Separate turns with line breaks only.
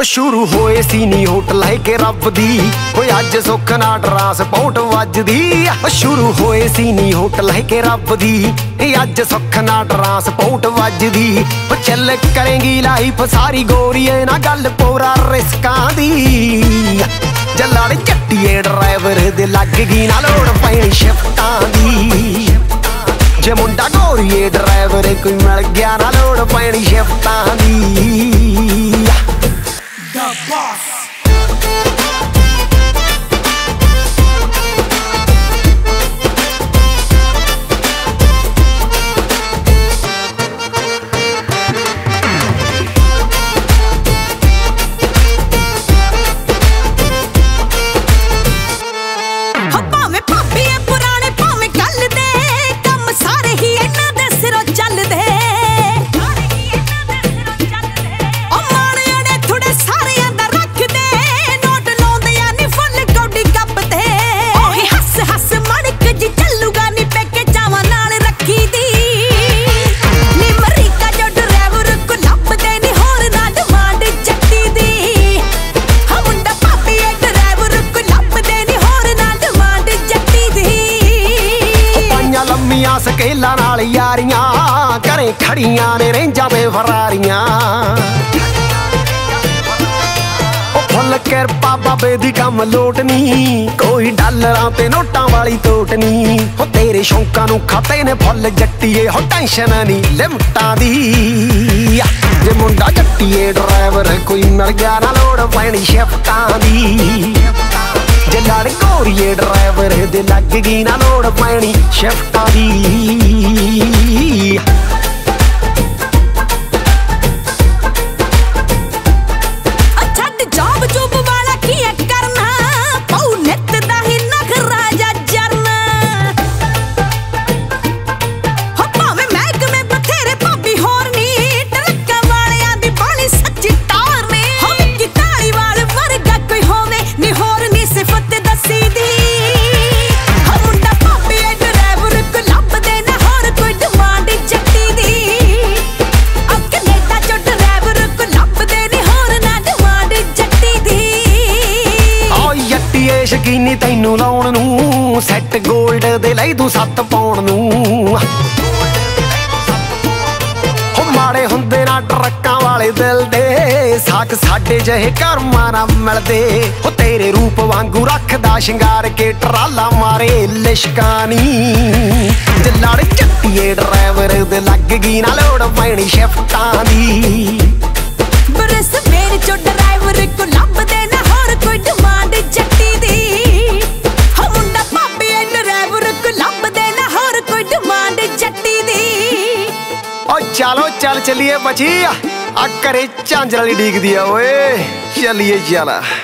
शुरू होए सी नी होटल है के रब दी हो अज सुख ना ट्रांसपोर्ट वजदी। शुरू होए सी नी होटल है के रब दी अज सुख ना ट्रांसपोर्ट वजदी। चल करेंगी लाइफ सारी गोरीए ना गल पूरा रिस्कां दी। जलाड़ चट्टिए ड्राइवर दे लग गई ना लोड़ पैनी शिफ्टां दी। जे मुंडा गोरीए ड्राइवर कोई मिल गया ना लोड़ पैनी शिफ्टां दी। The boss. स्केला नाल यारियां घरें खड़ियां ने रेंजां ते फरारियां। फुल किरपा बाबे दी कम लोटनी कोई डॉलरां ते नोटां वाली तोटनी। हो तेरे शौकां नूं खाते ने फुल जट्टीए हो टेंशन नहीं लिमटां दी। जे मुंडा जट्टीए ड्राइवर कोई मिल गया ना लोड़ पैनी शिफ्टां दी। जे लड़ गोरीए ड्राइवर दे लग गई ना लोड़ पैनी शिफ्टां दी। शकीनी तैनू लाउण नूं सैट गोल्ड दे लई तू 7 पाउण नूं। हो माड़े हुंदे ना ट्रक्कां वाले दिल दे साक साडे जहे कर्मां ना मिलदे। हो तेरे रूप वांगू रखदा शिंगार के ट्राला मारे लिशकानी। जलाड़ चट्टिए ड्राइवर दे लग गई ना लोड़ पैनी शिफ्टां दी। बरस मेरे चो ड्राइवर को लभदे ना होर कोई डिमांड जट्टी दी। हो मुंडा भाभी ड्राइवर को लभदे ना होर कोई डिमांड जट्टी दी। ओ चलो चल चलिए बची आ करे झांझर वाली डीक दिया ओए चलिए चला।